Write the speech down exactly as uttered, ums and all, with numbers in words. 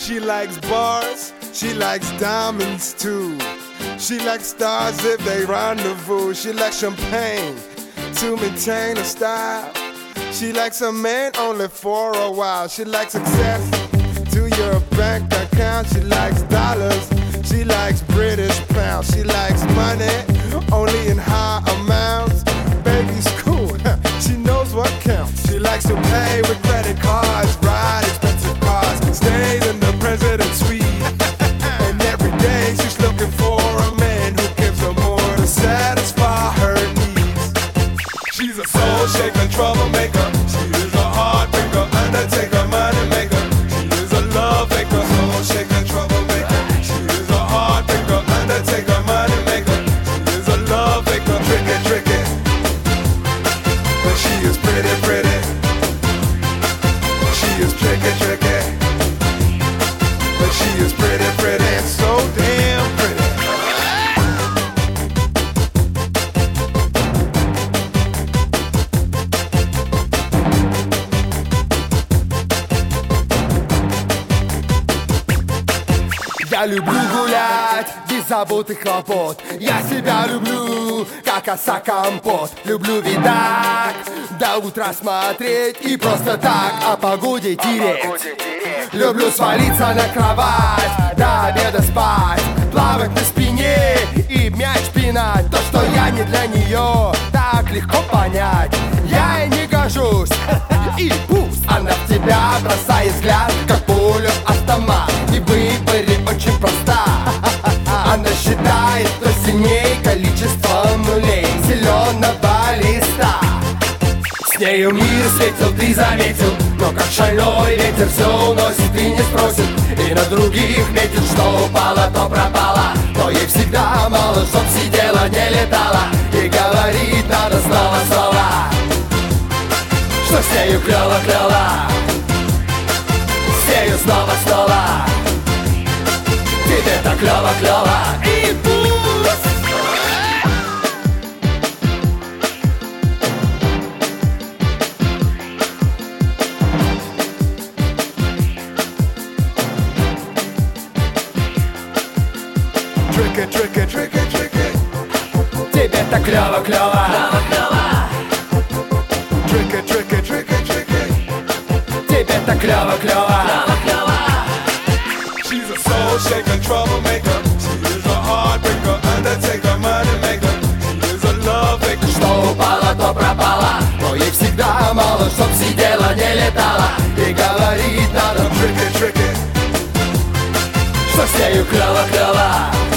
She likes bars, she likes diamonds too. She likes stars if they rendezvous. She likes champagne to maintain her style. She likes a man only for a while. She likes access to your bank account. She likes dollars, she likes British pounds. She likes money only in high amounts. Baby's cool, she knows what counts. She likes to pay with credit cards, ride expensive cars, stays in the president's suite. And every day she's looking for a man who gives her more to satisfy her needs. She's a soul shaker, troublemaker. She is a heartbreaker, undertaker, money maker. She is a love maker, soul shaker, troublemaker. She is a heartbreaker, undertaker, money maker. She is a love maker, tricky, tricky. But she is pretty, pretty. She is tricky, tricky. But she is pretty, pretty, and so damn pretty. Я люблю гулять без забот и хлопот. Я себя люблю, как оса компот. Люблю видать, до утра смотреть и просто так о погоде тереть. Люблю свалиться на кровать, до обеда спать, плавать на спине и мяч пинать. То, что я не для нее, так легко понять. Я и не гожусь, и пусть она в тебя бросает взгляд, как пулю автомат. И в выборе очень проста. Она считает, кто сильней количеством нулей зеленого листа. С нею мир светил, ты заметил, но как шальной ветер все уносит и не спросит. И на других метит, что упало, то пропало. Но ей всегда мало, чтоб сидела, не летала. И говорит надо снова-снова, что с нею клёво-клёво. С нею снова-снова, тебе так клёво-клёво. И пусть Tricky, tricky, tricky, tricky. тебе так клёво-клёво. Tricky, tricky, tricky, tricky. Тебе так клёво-клёво. She's a soul shaker, troublemaker. She is a heartbreaker, undertaker, money maker. She is a love maker. Что упало, то пропало. Но ей всегда мало, чтоб сидела, не летала. И говорит надо Tricky, tricky. что с нею клёво-клёво.